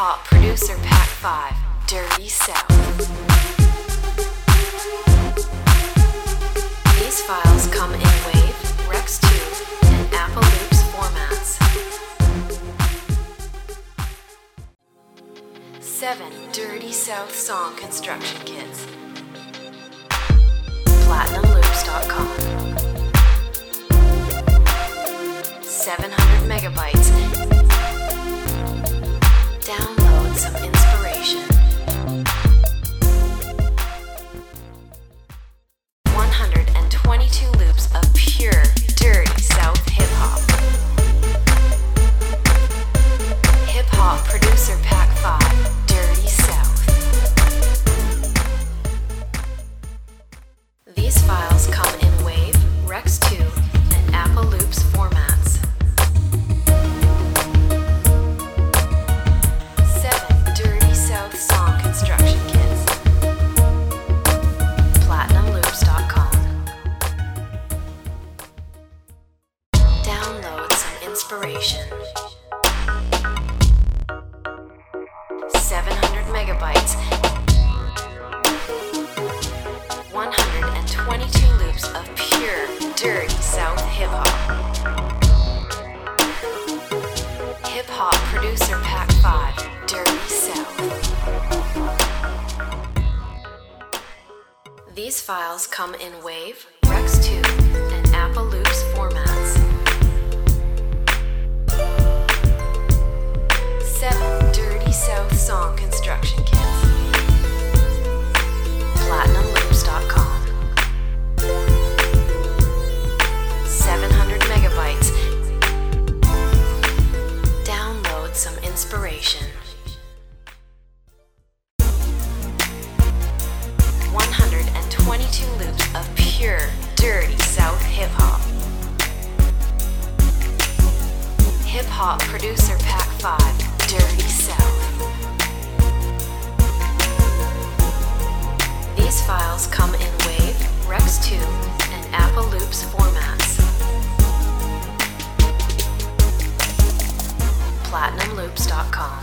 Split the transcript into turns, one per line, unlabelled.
Hop Producer Pack 5, Dirty South. These files come in WAV, Rex 2, and Apple Loops formats. 7 Dirty South song construction kits. PlatinumLoops.com. 700 megabytes. Download some inspiration. 122 loops of pure, dirty South hip-hop. Hip-hop Producer Pack 5, Dirty South. These files come in WAV, Rex 2, and Apple Loops formats. 7 Dirty South song construction kits. PlatinumLoops.com. Download some inspiration. 700 megabytes. 122 loops of pure, dirty South hip-hop. Hip-hop Producer Pack 5, Dirty South. These files come in WAV, Rex 2, and Apple Loops formats. 7 Dirty South song construction kits. PlatinumLoops.com. 700 megabytes. Download some inspiration. 122 loops of pure, dirty South hip-hop. Hip-hop Producer Pack 5, Dirty South. These files come in WAV, Rex 2, and Apple Loops formats. PlatinumLoops.com.